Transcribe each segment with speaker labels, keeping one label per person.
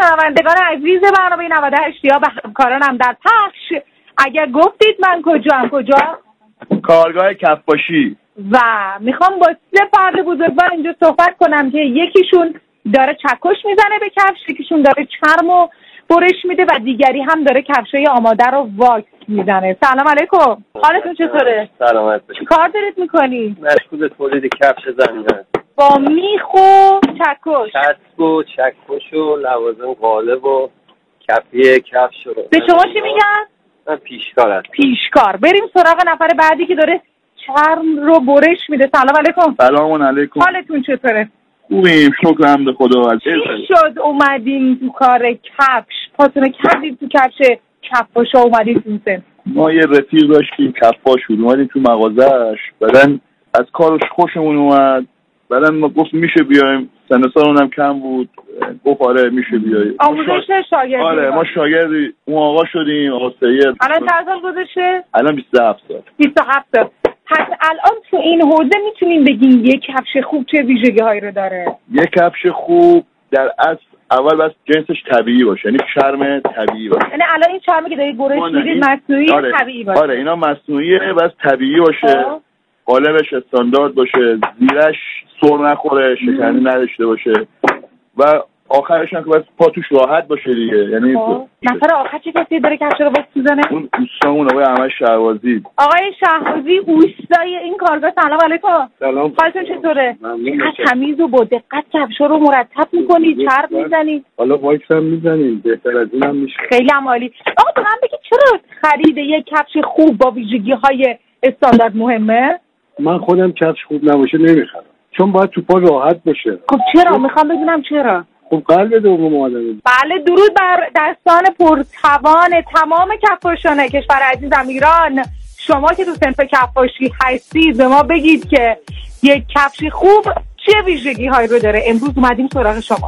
Speaker 1: شنوندگان عزیز برنامه 98 یا به همکارانم در پخش، اگر گفتید من کجا؟
Speaker 2: کارگاه کفاشی.
Speaker 1: و میخوام با 3 فرد بزرگوار اینجا صحبت کنم که یکیشون داره چکش میزنه به کفش، یکیشون داره چرمو برش میده و دیگری هم داره کفشای آماده رو واکس میزنه. سلام علیکم، حالتون چطوره؟
Speaker 3: سلامت باشید.
Speaker 1: کار دارید میکنی؟
Speaker 3: مشغول تولید کفش زنی هست
Speaker 1: با میخ و چکش.
Speaker 3: چسب و چکش و لوازم قالب و کفی کفش رو.
Speaker 1: به شما چی میگن؟
Speaker 3: من پیشکار هستم.
Speaker 1: پیشکار. بریم سراغ نفر بعدی که داره چرم رو برش میده. سلام علیکم.
Speaker 2: سلام علیکم.
Speaker 1: حالتون چطوره؟
Speaker 2: خوبیم شکر حمد خدا.
Speaker 1: چی شد اومدین تو کار کفش؟ پاتون کردید تو کفش کفاشا اومدید تو سن؟
Speaker 2: ما یه رفیق داشتیم کفاش بود، اومدیم تو مغازه‌اش، بعدن از کارش خوشمون اومد، بعدن ما گفت میشه بیایم، سن سالمون هم کم بود، گفت آره میشه بیایم.
Speaker 1: آموزش شاگردی؟
Speaker 2: آره ما شاگردی اون آقا شدیم، آقا سید.
Speaker 1: الان چند سال گذشته؟
Speaker 2: الان 27 سال.
Speaker 1: 27 سال. پس الان تو این حوزه میتونیم بگیم یک کفش خوب چه ویژگی‌هایی رو داره؟
Speaker 2: یک کفش خوب در اصل اول بس جنسش طبیعی باشه، یعنی چرم طبیعی باشه.
Speaker 1: یعنی الان این چرمی که دارید برش میدید مصنوعی؟
Speaker 2: آره.
Speaker 1: طبیعی باشه؟
Speaker 2: آره اینا مصنوعیه، بس طبیعی باشه. قالبش استاندارد باشه، زیرش سر نخوره، شکنی نداشته باشه و آخرش هم که بس پا توش راحت باشه دیگه. یعنی
Speaker 1: نفر آخر چه کسی داره کفش رو باز میزنه؟
Speaker 2: اون دوستامون آقای احمد شهبازی.
Speaker 1: آقای شهبازی اوستای این کارگاه، سلام علیکم.
Speaker 2: سلام.
Speaker 1: حالتون چطوره؟ اینقدر تمیز و با دقت کفشا رو مرتب میکنی، چرم میزنی؟
Speaker 2: حالا واکس هم میزنیم، بهتر از این هم میشه.
Speaker 1: خیلی هم عالی. آقا تو هم بگید چرا خرید یک کفش خوب با ویژگی‌های استاندارد مهمه؟
Speaker 4: من خودم کفش خوب نباشه نمیخرم، چون باید تو پا راحت باشه.
Speaker 1: خب چرا؟ میخوام بدونم چرا.
Speaker 4: خب قلب دوم آدمه.
Speaker 1: بله، درود بر دستان پرتوان تمام کفاشان کشور عزیزم ایران. شما که تو صنف کفاشی هستید به ما بگید که یک کفش خوب چه ویژگی هایی رو داره. امروز اومدیم سراغ شما.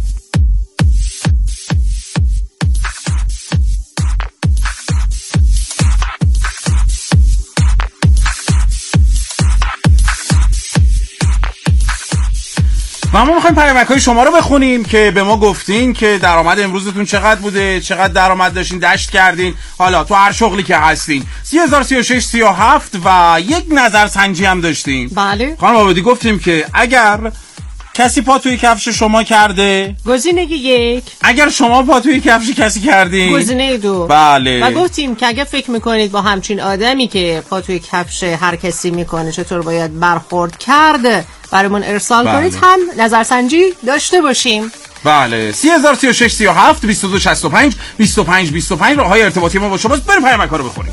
Speaker 5: ما میخوایم پیامک‌های شما رو بخونیم که به ما گفتین که درآمد امروزتون چقدر بوده، چقدر درآمد داشتین، دشت کردین، حالا تو هر شغلی که هستین. 3036 37 و یک نظرسنجی هم داشتیم.
Speaker 6: بله.
Speaker 5: خانم آبادی گفتیم که اگر کسی پا توی کفش شما کرده،
Speaker 6: گزینه 1.
Speaker 5: اگر شما پا توی کفش کسی کردین،
Speaker 6: گزینه 2.
Speaker 5: بله.
Speaker 6: و گفتیم که اگه فکر میکنید با همچین آدمی که پا توی کفش هر کسی میکنه چطور باید برخورد کرد، برامون ارسال کنید، هم نظرسنجی داشته باشیم.
Speaker 5: بله. 3036 37 22 65 25 25 راههای ارتباطی ما با شماست. بریم پیامک‌ها رو بخونیم.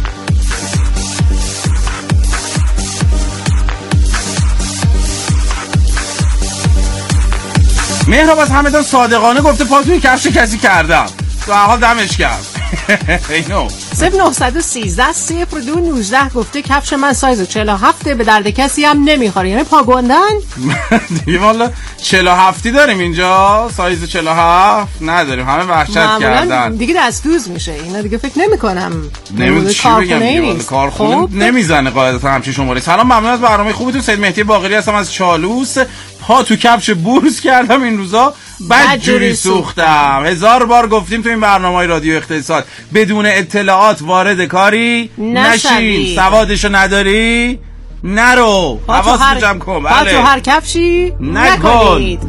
Speaker 5: مهراب از همدان صادقانه گفته پا توی کفش کسی کردم، تو حال دمش کرد. اینو
Speaker 6: 0913 0219 گفته کفش من سایز 47 به درد کسی هم نمیخوره، یعنی پا گندن.
Speaker 5: دیگه والا 47 داریم اینجا، سایز 47 نداریم، همه وحشت کردن
Speaker 6: دیگه دستوز میشه. اینا دیگه فکر نمی‌کنم
Speaker 5: کارخونه نمیزنه قاعدتا همچین شماره. سلام، ممنون از برنامه خوبتون. سید مهدی باقری هستم از چالوس. پا تو کفش بورس کردم این روزا، بدجوری سوختم. 1000 بار گفتیم تو این برنامه‌های رادیو اقتصاد بدون اطلاعات وارد کاری نشین. سوادشو نداری نرو، حواستو جمع کن.
Speaker 6: بله. تو هر کفشی نکنید.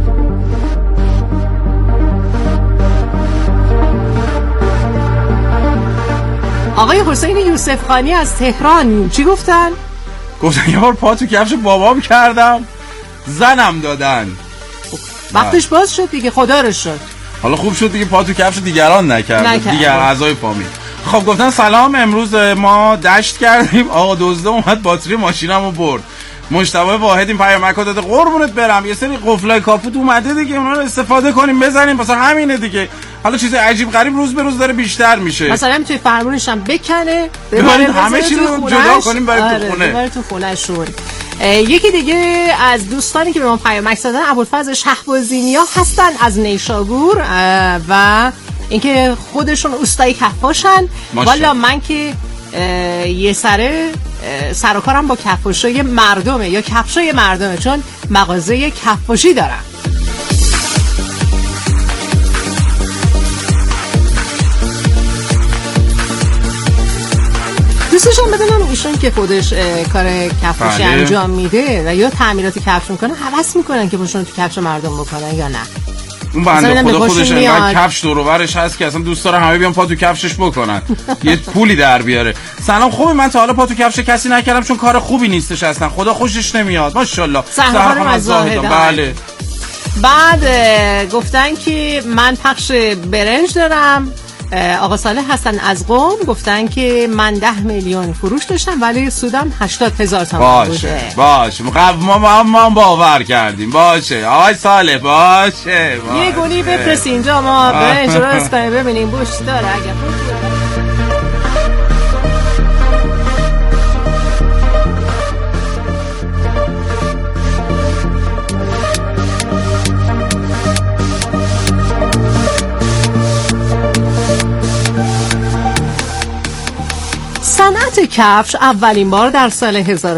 Speaker 6: آقای حسین یوسف خانی از تهران چی گفتن؟
Speaker 5: گفتن یه بار پا تو کفش بابام کردم، زنم دادن.
Speaker 6: وقتش باز شد دیگه، خدا رو شد.
Speaker 5: حالا خوب شد دیگه پا تو کفش دیگران نکردن، دیگر اعضای فامیل. خب گفتن سلام، امروز ما دشت کردیم، آقا دزده اومد باتری ماشینمو برد. مجتبی واحد این پیامک‌ها داده، قربونت برم، یه سری قفلای کاپوت اومده دیگه، اونا رو استفاده کنیم بزنیم، مثلا همینه دیگه. حالا چیز عجیب غریب روز به روز داره بیشتر میشه.
Speaker 6: مثلا توی فرمونش هم بکنه،
Speaker 5: ببرید همه چی رو جدا کنیم برای تو خونه.
Speaker 6: برای تو خونه‌شون. یکی دیگه از دوستانی که به ما پیامک دادن ابوالفضل شهبازی نیا هستن از نیشابور و اینکه خودشون اوستای کفاشن. والا من که یه سر و کارم با کفاشای مردمه یا کفشای مردمه، چون مغازه کفاشی دارم. دوستشم بدونم ایشون که خودش کار کفشی انجام میده و یا تعمیرات کفش میکنه هوس میکنن که پاشون تو کفش مردم بکنن یا نه؟
Speaker 5: اون بنده خدا خودش انقدر کفش دور و برش هست که اصلا دوست داره همه بیان پا تو کفشش بکنن یه پولی در بیاره. سلام خوبی، من تا حالا پا تو کفش کسی نکردم چون کار خوبی نیستش اصلا، خدا خوشش نمیاد. ماشاءالله.
Speaker 6: سهرخانم از زاهدان.
Speaker 5: بله.
Speaker 6: بعد گفتن که من پخش برنج دارم. آقا صالح هستن از قم گفتن که من 10 میلیون فروش داشتم ولی سودم 80,000 تومان بوده.
Speaker 5: باشه ما باور کردیم. باشه آقای صالح باشه.
Speaker 6: یه گونی بفرست اینجا ما برنج رو اسکنه ببینیم بوش داره. اگر صنعت کفش اولین بار در سال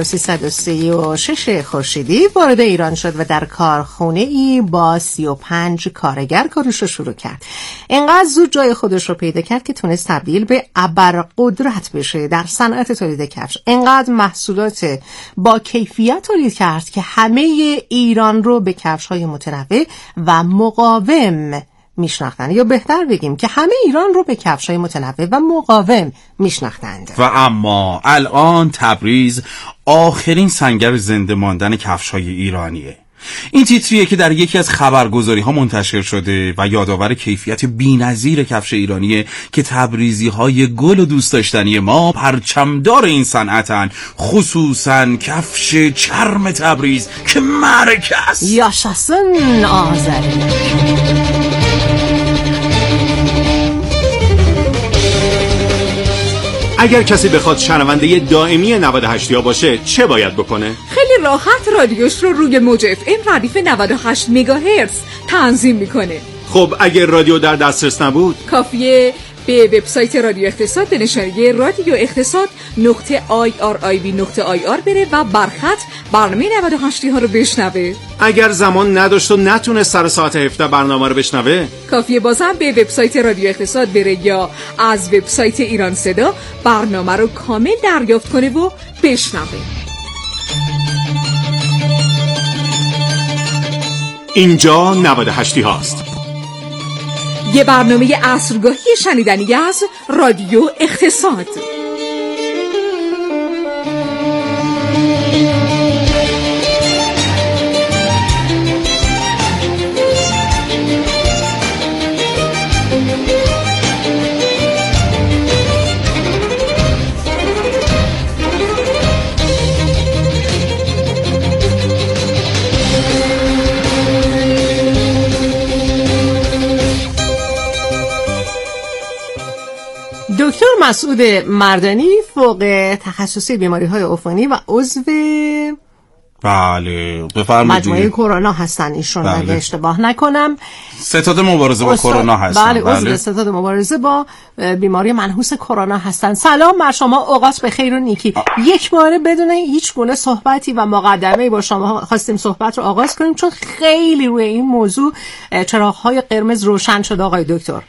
Speaker 6: 1336 خورشیدی وارد ایران شد و در کارخانه ای با 35 کارگر کارش رو شروع کرد. اینقدر زود جای خودش رو پیدا کرد که تونست تبدیل به ابرقدرت بشه در صنعت تولید کفش. اینقدر محصولات با کیفیت تولید کرد که همه ایران رو به کفش‌های متنوع و مقاوم میشناختند، یا بهتر بگیم که همه ایران رو به کفش‌های متنوع و مقاوم میشناختند.
Speaker 5: و اما الان تبریز آخرین سنگر زنده ماندن کفش‌های ایرانیه. این تیتریه که در یکی از خبرگزاری‌ها منتشر شده و یادآور کیفیت بی‌نظیر کفش ایرانیه که تبریزی‌های گل و دوست داشتنی ما پرچمدار این صنعتن، خصوصاً کفش چرم تبریز که معرکه است.
Speaker 6: یاشاسن آذری.
Speaker 7: اگر کسی بخواد شنونده دائمی 98 باشه چه باید بکنه؟
Speaker 8: خیلی راحت رادیوش رو روی موج FM ردیف 98 مگاهرتز تنظیم میکنه.
Speaker 7: خب اگر رادیو در دسترس نبود
Speaker 8: کافیه به وبسایت رادیو اقتصاد به نشانی رادیو اقتصاد .irib.ir بره و برخط برنامه 98 ها رو بشنوه.
Speaker 7: اگر زمان نداشت و نتونه سر ساعت 17 برنامه رو بشنوه
Speaker 8: کافیه بازم به وبسایت رادیو اقتصاد بره یا از وبسایت ایران صدا برنامه رو کامل دریافت کنه و بشنوه.
Speaker 7: اینجا 98 هاست،
Speaker 8: یه برنامه عصرگاهی شنیدنی از رادیو اقتصاد.
Speaker 6: دکتر مسعود مردانی فوق تخصصی بیماری‌های عفونی و عضو
Speaker 5: بله بفرمایید
Speaker 6: مجموعه کرونا هستن ایشون اگه اشتباه نکنم.
Speaker 5: ستاد مبارزه با کرونا هستن.
Speaker 6: بله عضو ستاد مبارزه با بیماری منحوس کرونا هستن. سلام بر شما، اوقات بخیر و نیکی. یک باره بدون هیچ گونه صحبتی و مقدمه‌ای با شما خواستیم صحبت رو آغاز کنیم چون خیلی روی این موضوع چراغ‌های قرمز روشن شد. آقای دکتر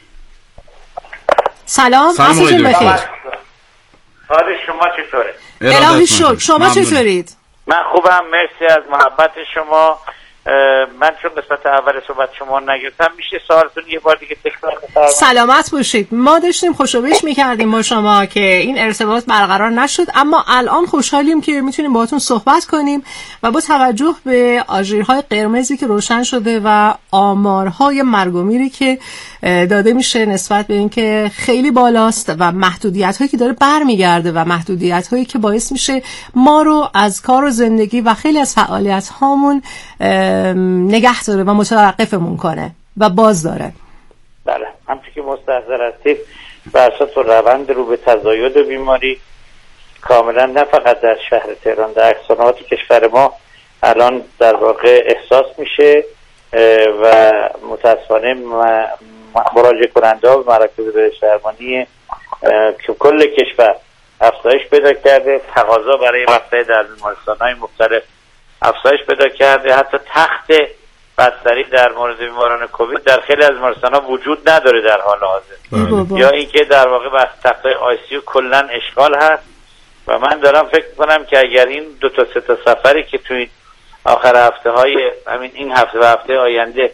Speaker 6: سلام عصرتون بخیر.
Speaker 9: حال شما چطوره؟
Speaker 6: الهی شکر. شما چطورید؟
Speaker 9: من خوبم مرسی از محبت شما. من چون قسمت اول صحبت شما نگرفتم میشه سوالتون یه بار دیگه تکرار کنید؟
Speaker 6: سلامت باشید. ما داشتیم خوشوبش میکردیم با شما که این ارتباط برقرار نشد، اما الان خوشحالیم که میتونیم باهاتون صحبت کنیم و با توجه به آژیرهای قرمزی که روشن شده و آمارهای مرگ و میری که داده میشه نسبت به اینکه خیلی بالاست و محدودیت‌هایی که داره برمیگرده و محدودیت‌هایی که باعث میشه ما رو از کار و زندگی و خیلی از فعالیت‌هامون نگه داره و متوقفمون کنه و باز داره.
Speaker 9: بله همچون که مستحضر هستید بر اساس روند رو به تزاید بیماری کاملا نه فقط در شهر تهران در اکثر کشور ما الان در واقع احساس میشه و متاسفانه مراجعه کننده ها به مراکز بهداشت درمانی که کل کشور افزایش پیدا کرده، تقاضا برای وقایع در بیمارستان‌های مختلف افزایش پیدا کرده. حتی تخت بستری در مورد بیماران کووید در خیلی از بیمارستان‌ها وجود نداره در حال حاضر، یا اینکه در واقع بس تخت‌های آی سی یو کلاً اشغال هست و من دارم فکر کنم که اگر این 2 تا 3 تا سفری که توی آخر هفته های این هفته و هفته آینده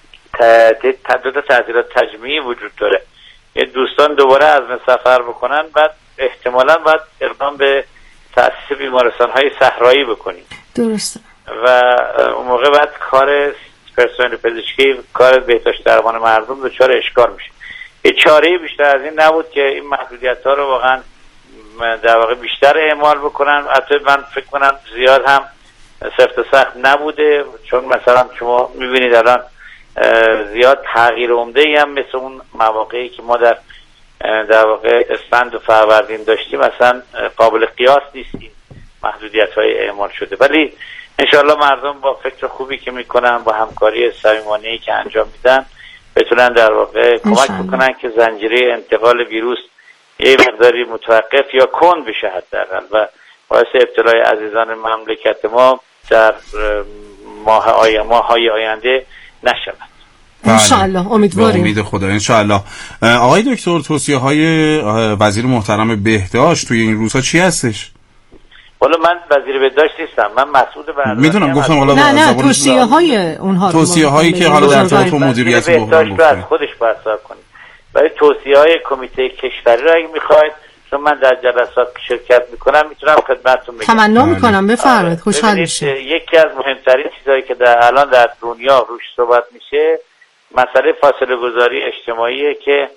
Speaker 9: 2 تا تعطیلات تجمعی وجود داره، یه دوستان دوباره عزم سفر بکنن، بعد احتمالاً باید اقدام به تأسیس بیمارستان‌های صحرایی بکنیم.
Speaker 6: درسته.
Speaker 9: و اون موقع بعد کار پرسنل پزشکی، کار بهداشت درمان مردم دچار اشکال میشه. یه چاره‌ای بیشتر از این نبود که این محدودیت‌ها رو واقعا در واقع بیشتر اعمال بکنن. البته من فکر کنم زیاد هم سفت و سخت نبوده، چون مثلا شما می‌بینید الان زیاد تغییر عمده‌ای هم مثل اون مواقعی که ما در واقع اسفند و فروردین داشتیم مثلا قابل قیاس نیستیم محدودیت‌های اعمال شده. ولی انشاءالله مردم با فکر خوبی که میکنن، با همکاری صمیمانه‌ای که انجام میدن، بتونن در واقع کمک بکنن که زنجیره انتقال ویروس یه مقداری متوقف یا کند بشه حداقل و باعث ابتلای عزیزان مملکت ما در ماه‌های آینده نشود.
Speaker 6: انشاءالله، امیدواریم.
Speaker 5: امید خدا انشاءالله. آقای دکتر، توصیه‌های وزیر محترم بهداشت توی این روزها چی هستش؟
Speaker 9: والا من وزیر بهداشت نیستم، من مسئول برنامه.
Speaker 5: میدونم، گفتم حالا
Speaker 6: نه توصیه‌های اونها،
Speaker 5: توصیه‌هایی که حالا در ارتباط با مدیریت بحران
Speaker 9: گفتن از خودش برسا کنید. برای توصیه‌های کمیته کشوری را اگه می‌خواید، چون من در جلسات شرکت می‌کنم، میتونم خدمتتون بگم.
Speaker 6: تمنا می‌کنم بفرمایید، خوشحال میشم.
Speaker 9: یکی از مهمترین چیزایی که الان در دنیا روش صحبت میشه مسئله فاصله گذاری اجتماعیه که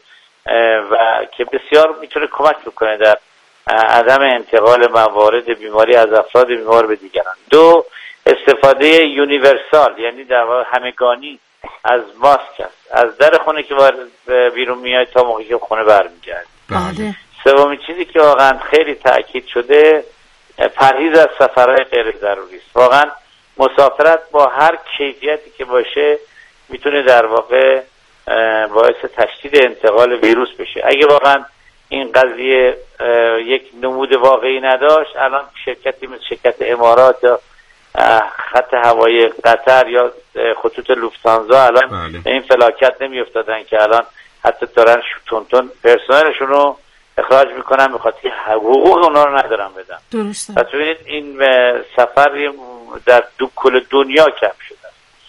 Speaker 9: بسیار میتونه کمک بکنه در عدم انتقال موارد بیماری از افراد بیمار به دیگران. 2 استفاده یونیورسال، یعنی در واقع همگانی از ماسک است، از در خونه که بیرون میاد تا موقعی که خونه برمیگرد.
Speaker 6: بله.
Speaker 9: سومین چیزی که واقعا خیلی تاکید شده پرهیز از سفرهای غیر ضروری است. واقعا مسافرت با هر کیفیتی که باشه میتونه در واقع باعث تشدید انتقال ویروس بشه. اگه واقعا این قضیه یک نمود واقعی نداشت، الان شرکتی مثل شرکت امارات یا خط هوایی قطر یا خطوط لوفتانزا الان این فلاکت نمی افتادن که الان حتی دارن تون پرسنلشون رو اخراج میکنن به خاطر حقوق اونا رو ندارن بدن.
Speaker 6: درسته.
Speaker 9: پس ببینید این سفر در کل دنیا کم شده.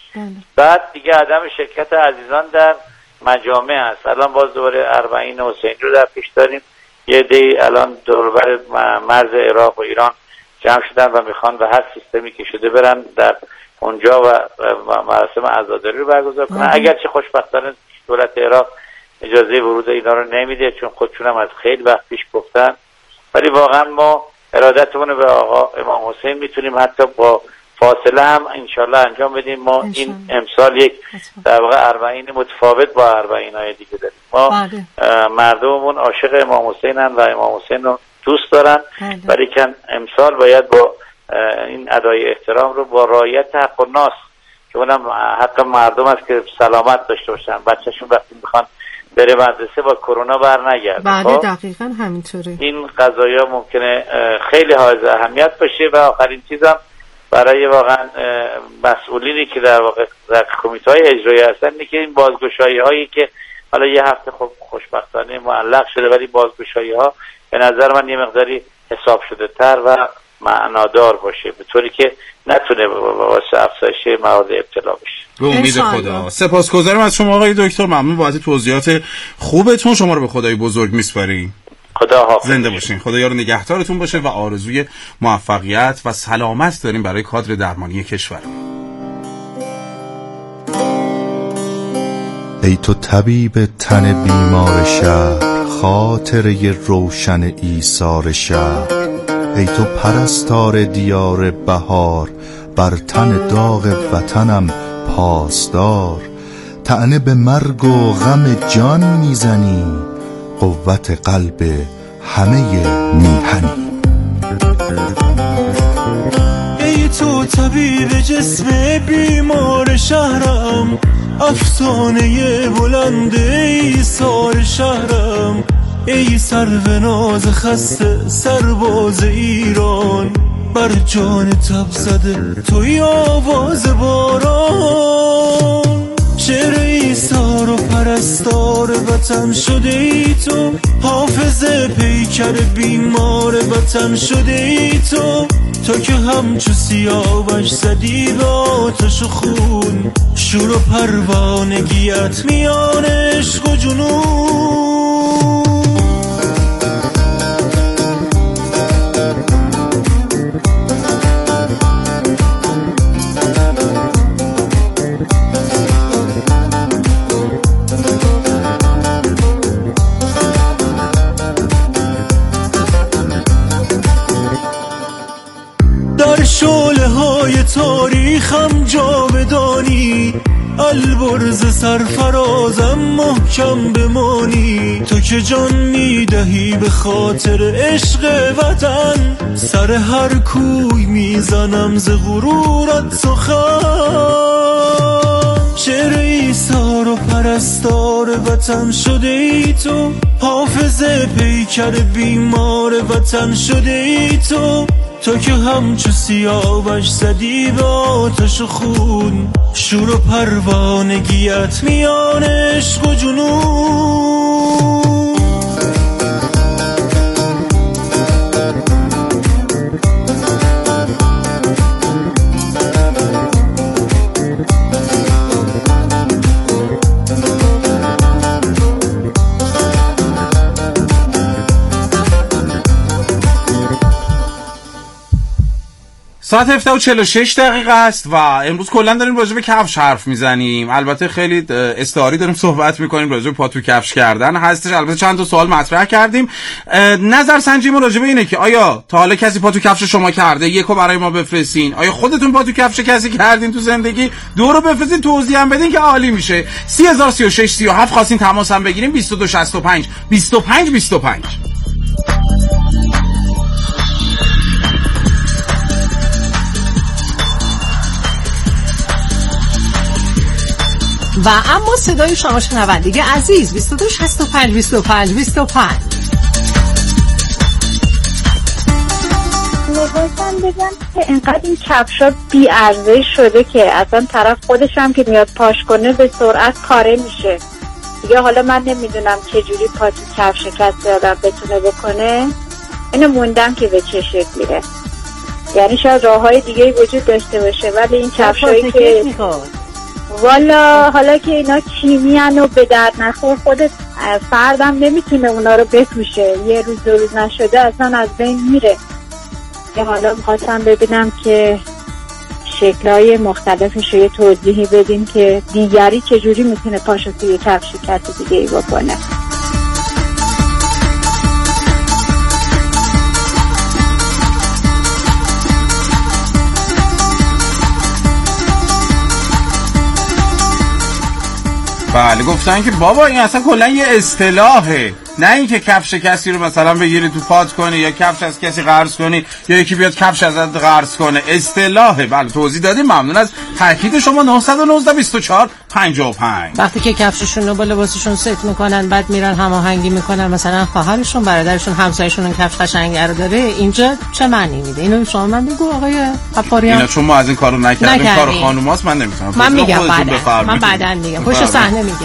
Speaker 9: بعد دیگه عدم شرکت عزیزان در مجامع هست. الان باز دوباره اربعین حسین رو در پیش داریم. یه عده‌ای الان دوربر مرز عراق و ایران جمع شدن و میخوان به هر سیستمی که شده برن در اونجا و مراسم عزاداری رو برگزار کنن. اگرچه خوشبختانه دولت عراق اجازه ورود اینا رو نمیده، چون خودشون هم از خیلی وقت پیش گفتن، ولی واقعا ما ارادتمون به آقا امام حسین میتونیم حتی با فاصله هم انشالله انجام بدیم. ما این امسال یک در واقع اربعین متفاوت با اربعین‌های دیگه داریم. ما مردممون عاشق امام حسینن و امام حسین رو دوست دارن، ولی که امسال باید با این ادای احترام رو با رعایت حق الناس، که اونم حق مردم است که سلامت داشته باشن، بچه‌شون وقتی میخوان بره مدرسه با کرونا بر نگرد.
Speaker 6: بله دقیقاً همینطوره.
Speaker 9: این قضایا ممکنه خیلی حائز اهمیت باشه. و آخرین چیزم برای واقعا مسئولینی که در واقع در کمیته‌های اجرایی هستن اینه که این بازگشایی‌هایی که حالا یه هفته خب خوشبختانه معلق شده، ولی بازگشایی‌ها به نظر من یه مقداری حساب شده تر و معنادار باشه، به طوری که نتونه واسه افزایش موارد ابتلا بشه.
Speaker 5: به امید خدا. سپاسگزارم از شما آقای دکتر، ممنون بابت توضیحات خوبتون. شما رو به خدای بزرگ میسپاریم.
Speaker 9: خدا حافظ.
Speaker 5: زنده باشین. خدایا نگهدارتون باشه و آرزوی موفقیت و سلامت داریم برای کادر درمانی کشور.
Speaker 10: ای تو طبیب تن بیمار شهر، خاطره روشن ایثار شهر. ای تو پرستار دیار بهار، بر تن داغ وطنم پاسدار. طعنه به مرگ و غم جان میزنی، قوت قلب همه میهنی.
Speaker 11: ای تو طبیب جسم بیمار شهرم، افسانه بلند ایثار شهرم. ای سرو ناز خسته سرباز ایران، بر جان تب زده توی آواز باران. شعر ایثار و پرستار وطن شده ای تو، حافظ پیکر بیمار وطن شده ای تو که همچو سیاوش زدی به آتش و خون، شور و پروانگیت میان عشق و جنون. در شعله های تاریخم جاودانی، البرز سرفرازم محکم بمانی. تو که جان میدهی به خاطر عشق وطن، سر هر کوی میزنم ز غرورت سخن. شعر ایثار و پرستار وطن شده ای تو، حافظ پیکر بیمار وطن شده ای تو که همچو سیاوش زدی به آتش و خون، شور و پروانگیت میان عشق و جنون.
Speaker 5: ساعت 7:46 است و امروز کلا داریم راجع به کفش حرف میزنیم. البته خیلی استعاری داریم صحبت میکنیم راجع به پا تو کفش کردن هستش. البته چند تا سوال مطرح کردیم. نظرسنجیمون راجع به اینه که آیا تا حالا کسی پا تو کفش شما کرده؟ یکو برای ما بفرستین. آیا خودتون پا تو کفش کسی کردین تو زندگی؟ دو رو بفرستین، توضیح هم بدین که عالی میشه. 3036 37 خواستین تماس هم بگیریم 2265 25 25.
Speaker 6: و اما صدای شما شنوندگی عزیز 2265 25 25.
Speaker 1: نگاهتن بگم که اینقدر این کفشا بی ارزش شده که اصلا طرف خودش هم که میاد پاش کنه به سرعت پاره میشه دیگه. حالا من نمیدونم چجوری پا تو کفش کسی آدم بتونه بکنه. اینو موندم که به چه شکلیه. یعنی شاید راههای دیگه وجود داشته باشه ولی این کفشایی که والا حالا که اینا چینیان و به درد نخور، خودت فردم نمیتونه اونا رو بپوشه، یه روز دو روز نشده اصلا از بین میره. حالا میخواستم ببینم که شکلهای مختلفش رو یه توضیحی بدیم که دیگری چجوری میتونه پاشو توی کفش کسی دیگه ای بکنه.
Speaker 5: بله گفتن که بابا این اصلا کلا یه اصطلاحه، نه اینکه کفش کسی رو مثلا بگیری تو پات کنی یا کفش از کسی قرض کنی یا یکی بیاد کفش ازت قرض کنه. اصطلاحه. بله توضیح دادیم. ممنون از تاکید شما. 919 24 55.
Speaker 6: وقتی که کفششون رو با لباسشون ست میکنن بعد میرن هماهنگی میکنن، مثلا خواهرشون برادرشون همسایه‌شون اون کفش قشنگه رو داره، اینجا چه معنی میده؟ اینو شما من بگو آقای قفاریان.
Speaker 5: اینا چون ما از این کارو نکردیم کار خانوماست، من نمیتونم.
Speaker 6: من میگم بعداً میگم پشت صحنه میگم.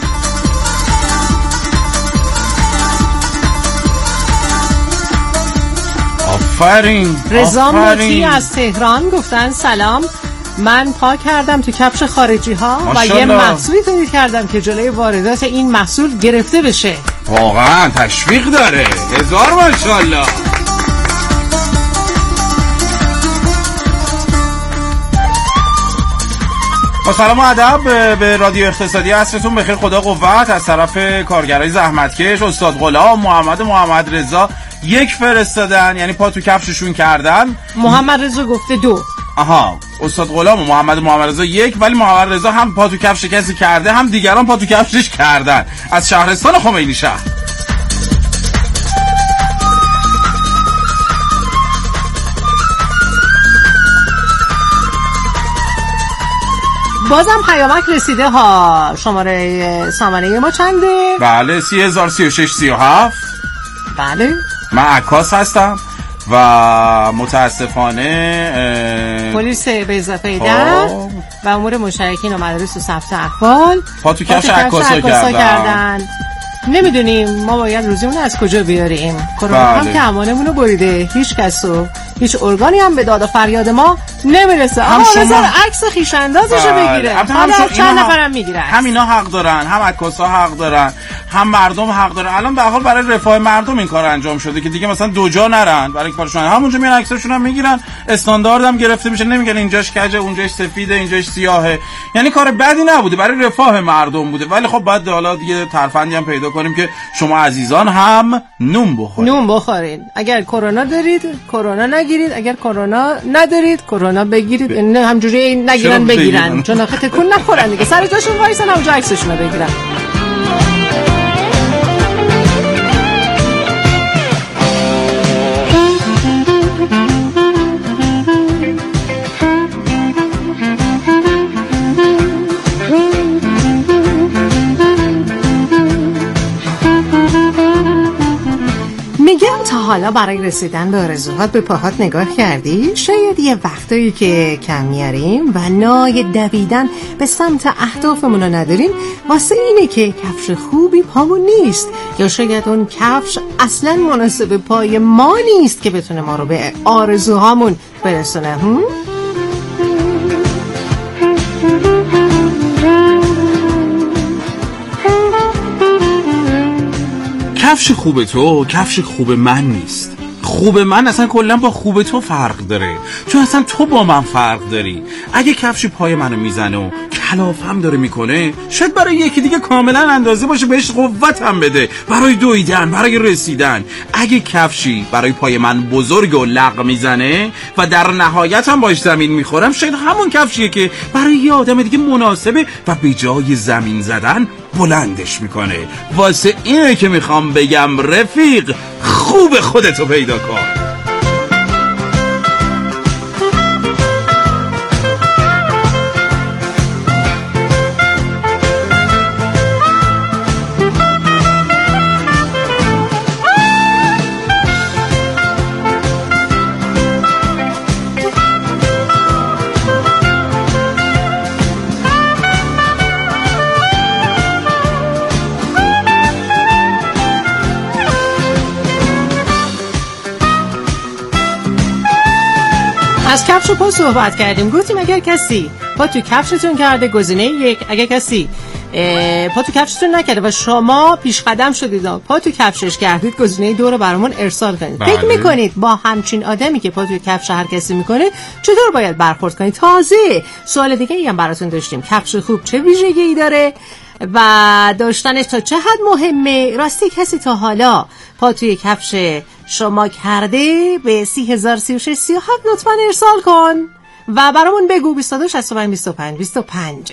Speaker 5: آفرین.
Speaker 6: رضا موتی از تهران گفتن سلام، من پا کردم تو کفش خارجی ها و یه محصولی تولید کردم که جلوی واردات این محصول گرفته بشه.
Speaker 5: واقعا تشویق داره. هزار ماشاءالله. با سلام و ادب به رادیو اقتصادی عصرتون بخیر. خدا قوت. از طرف کارگرای زحمتکش استاد غلام محمد رضا یک فرستادن، یعنی پا تو کفششون کردن.
Speaker 6: محمد رضا گفته 2.
Speaker 5: آها، استاد غلام و محمد رضا 1، ولی محمد رضا هم پا تو کفش کسی کرده هم دیگران پا تو کفشش کردن. از شهرستان خمینی شهر.
Speaker 6: بازم پیامک رسیده ها. شماره سامانه ما چنده؟
Speaker 5: بله 3036 37.
Speaker 6: بله
Speaker 5: من عکاس هستم و متاسفانه
Speaker 6: پلیس به اضافه در و امور مشترکین و مدارس و ثبت احوال
Speaker 5: پا تو کفش عکاسا کردن.
Speaker 6: نمیدونیم ما باید روزیمون از کجا بیاریم. کرونا هم که امانمون رو بریده، هیچ کسو هیچ ارگانی هم به داد و فریاد ما نمیرسه. آقا رضا عکس خویش اندازشو بگیره، حالا چند نفرم میگیرن.
Speaker 5: هم اینا حق دارن، هم عکاسا حق دارن، هم مردم حق دارن. الان به هر حال برای رفاه مردم این کار انجام شده که دیگه مثلا دو جا نرن برای کارشون، همونجا میان عکساشون هم میگیرن، استاندارد هم گرفته میشه، نمیگن اینجاش کجه اونجاش سفیده اینجاش سیاهه. یعنی کار بدی نبوده، برای رفاه مردم بوده. ولی خب بعد حالا دیگه ترفندی هم پیدا کنیم که شما عزیزان هم نون بخورید. اگر کرونا دارید کرونا نگیرید، اگر کرونا ندارید کرونا بگیرید. همجوری نگیرن بگیرن، چون آخه تکون نخورن دیگه، سر جاشون وایسن اونجا عکسشون رو بگیرن. میگم تا حالا برای رسیدن به آرزوهات به پاهات نگاه کردی؟ شاید یه وقتایی که کم میاریم و نای دویدن به سمت اهدافمون رو نداریم واسه اینه که کفش خوبی پامون نیست، یا شاید اون کفش اصلا مناسب پای ما نیست که بتونه ما رو به آرزوهامون برسونه. کفش خوب تو کفش خوب من نیست. خوب من اصلا کلا با خوب تو فرق داره، چون اصلا تو با من فرق داری. اگه کفش پای منو میزنه و کلافم داره میکنه، شاید برای یکی دیگه کاملا اندازه باشه، بهش قوت هم بده برای دویدن، برای رسیدن. اگه کفشی برای پای من بزرگ و لق میزنه و در نهایت هم باش زمین میخورم، شاید همون کفشیه که برای یه آدم دیگه مناسبه و به جای زمین زدن بلندش میکنه. واسه اینه که میخوام بگم رفیق، خوب خودتو پیدا کن.
Speaker 6: از کفش و پا صحبت کردیم، گفتیم اگر کسی پا تو کفشتون کرده گزینه یک، اگر کسی پا تو کفشتون نکرده و شما پیش قدم شدید پا تو کفشش کردید، گزینه 2 رو برامون ارسال کنید. فکر میکنید با همچین آدمی که پا تو کفش هر کسی میکنه چطور باید برخورد کنید؟ تازه سوال دیگه ای هم براتون داشتیم، کفش خوب چه ویژگی داره و داشتنش تا چه حد مهمه؟ راستی کسی تا حالا پا توی کفش شما کرده؟ به 30,036 لطفاً ارسال کن و برامون بگو. 22 65 25 25.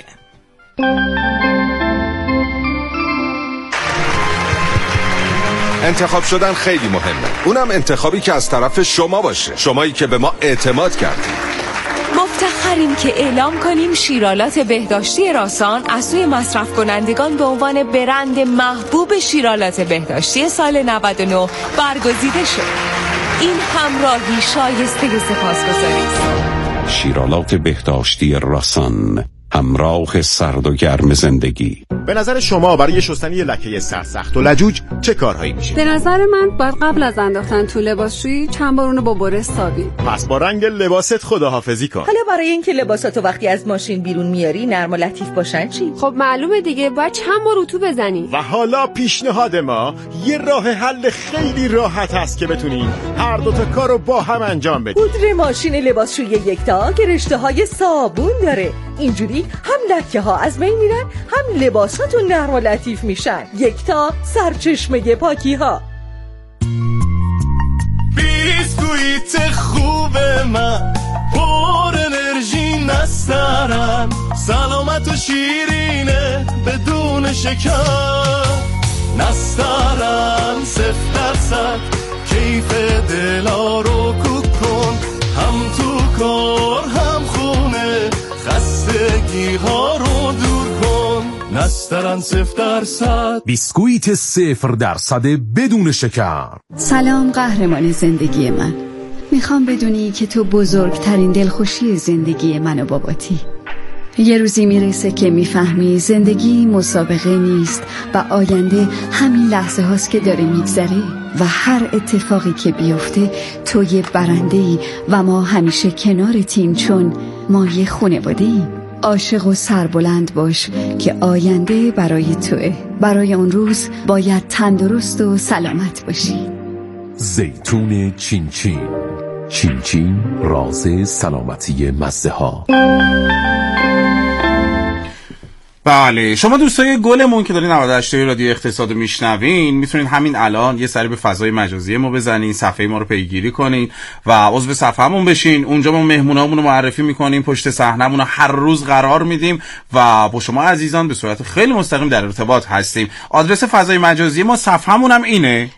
Speaker 12: انتخاب شدن خیلی مهمه، اونم انتخابی که از طرف شما باشه، شمایی که به ما اعتماد کردید.
Speaker 13: مفتخریم که اعلام کنیم شیرالات بهداشتی راسان از سوی مصرف کنندگان به عنوان برند محبوب شیرالات بهداشتی سال 99 برگزیده شد. این همراهی شایسته سپاسگزاری است.
Speaker 14: شیرالات بهداشتی راسان، همراه سرد و گرم زندگی.
Speaker 15: به نظر شما برای شستن یه لکه سرسخت و لجوج چه کارهایی میشه؟
Speaker 16: به نظر من باید قبل از انداختن تو لباسشویی چند بار اونو با برس سابید.
Speaker 15: پس با رنگ لباست خداحافظی کن.
Speaker 17: حالا برای اینکه لباساتو وقتی از ماشین بیرون میاری نرم و لطیف باشن چی؟
Speaker 16: خب معلومه دیگه، باید چند بار اتو بزنی.
Speaker 15: و حالا پیشنهاد ما یه راه حل خیلی راحت هست که بتونین هر دو تا کارو با هم انجام بدید.
Speaker 17: پودر ماشین لباسشویی یکتا که رشته‌های صابون داره، اینجوری هم لکه ها از بین میرن هم لباساتون نرم و لطیف میشن. یکتا، سرچشمه پاکی ها.
Speaker 11: بیسکویت خوب من پر انرژی نسترن، سلامت و شیرینه بدون شکر، نسترن 0% کیف دلا رو کوک کن، هم تو کار هم خونه خستگی ها رو دور کن، نسترن 0%.
Speaker 18: بیسکویت 0% بدون شکر.
Speaker 19: سلام قهرمان زندگی من،
Speaker 16: میخوام بدونی که تو بزرگترین دلخوشی زندگی من و باباتی. یه روزی میرسه که میفهمی زندگی مسابقه نیست و آینده همین لحظه هاست که داره میگذره و هر اتفاقی که بیفته تو یه برنده‌ای و ما همیشه کنارتیم، چون ما یه خانواده‌ایم. عاشق و سربلند باش که آینده برای توئه. برای اون روز باید تندرست و سلامت باشی.
Speaker 18: زیتون چین چین، چین چین راز سلامتی مزه ها.
Speaker 5: بله، شما دوستای گلمون که دارین 98 رادیو اقتصاد میشنوین میتونین همین الان یه سری به فضای مجازی ما بزنین، صفحه ما رو پیگیری کنین و عضو صفحه‌مون بشین. اونجا ما مهمونامون رو معرفی میکنیم، پشت صحنمون رو هر روز قرار میدیم و با شما عزیزان به صورت خیلی مستقیم در ارتباط هستیم. آدرس فضای مجازی ما، صفحه‌مون هم اینه: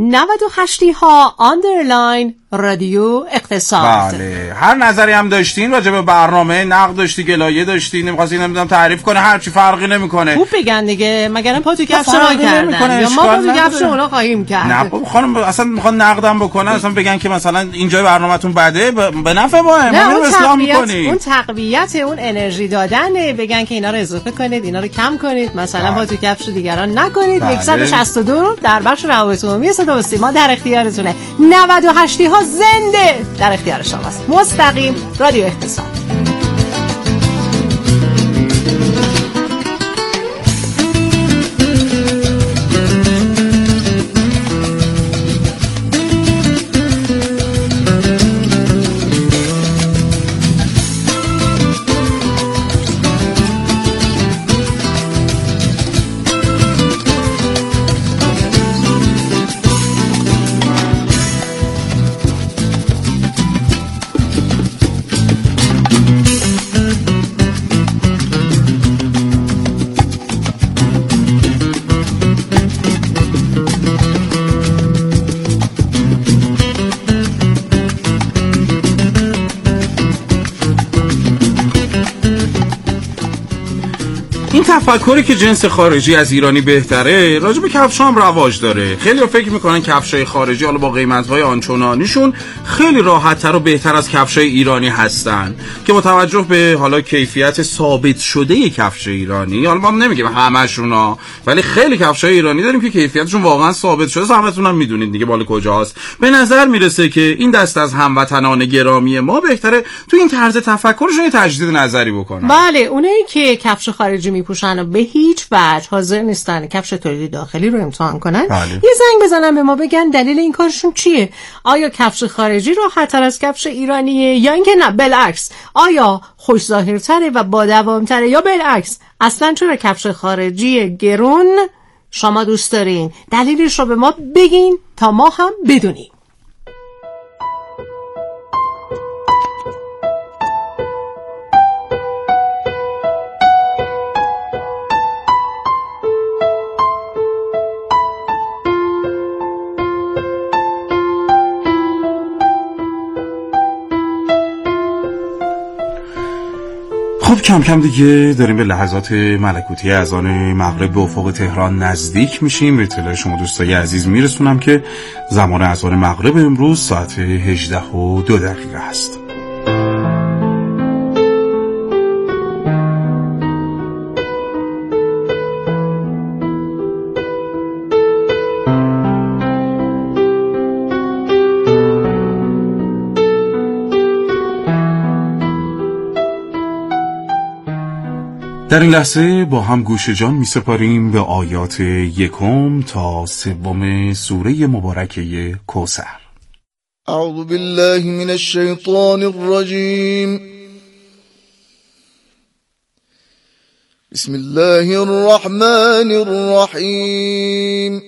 Speaker 6: 98 رادیو اقتصاد.
Speaker 5: بله، هر نظری هم داشتین راجع به برنامه، نقد داشتی، گلایه داشتی، نمی‌خواستی نمیدونم تعریف کنه، هر چی فرقی نمیکنه.
Speaker 6: خوب بگن دیگه، مگر پا تو کفش ما کردن یا ما پا تو کفش اونا خواهیم کرد.
Speaker 5: نه خانم، اصلا میخوان نقدم بکنن، اصلا بگن که مثلا اینجای برنامه‌تون بده، به نفع ما ما اصلاح می‌کنیم.
Speaker 6: اون تقویت، اون انرژی دادن، بگن که اینا رو اضافه کنید، اینا رو کم کنید، مثلا پا تو کفش دیگران نکنید. 162 در بخش روابط عمومی صدا و سیما در اختیارتونه. 98 ها زنده در اختیار شماست. مستقیم رادیو اقتصاد.
Speaker 5: تفکری که جنس خارجی از ایرانی بهتره راجع به کفش هم رواج داره. خیلی فکر میکنن کفشای خارجی حالا با قیمت‌های آنچنانیشون خیلی راحت‌تر و بهتر از کفشای ایرانی هستن که با توجه به حالا کیفیت ثابت شده کفش ایرانی، حالا ما نمیگیم همشونا، ولی خیلی کفشای ایرانی داریم که کیفیتشون واقعا ثابت شده. همتون هم میدونید دیگه بالا کجاست. به نظر میرسه که این دست از هموطنان گرامی ما بهتره تو این طرز تفکرشون یه تجدید نظری بکنن.
Speaker 6: بله، اونایی که کفش خارجی میپوشن و به هیچ وجه حاضر نیستن کفش تولید داخلی رو امتحان کنن،
Speaker 5: بله.
Speaker 6: یه زنگ بزنن به ما بگن دلیل این کارشون چیه. آیا کفش خارجی راحت‌تر از کفش ایرانیه یا اینکه نه بالعکس؟ آیا خوش ظاهرتره و با دوام‌تره یا بالعکس؟ اصلا چرا کفش خارجی گرون شما دوست دارین؟ دلیلش رو به ما بگین تا ما هم بدونیم.
Speaker 5: خب کم کم دیگه داریم به لحظات ملکوتی اذان مغرب به افق تهران نزدیک میشیم. به اطلاع شما دوستای عزیز میرسونم که زمان اذان مغرب امروز ساعت 18:02 است. در این لحظه با هم گوش جان می سپاریم به آیات 1 تا 3 سوره مبارکه کوثر.
Speaker 19: اعوذ بالله من الشیطان الرجیم. بسم الله الرحمن الرحیم.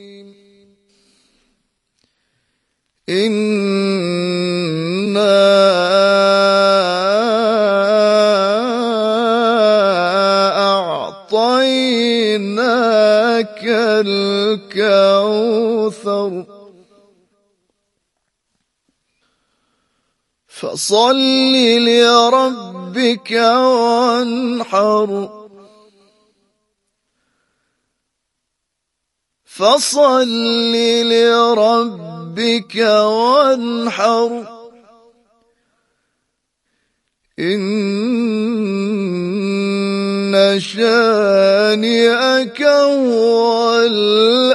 Speaker 19: أعطيناك الكوثر فصل لربك وانحر فصل لربك وانحر إن شانئك هو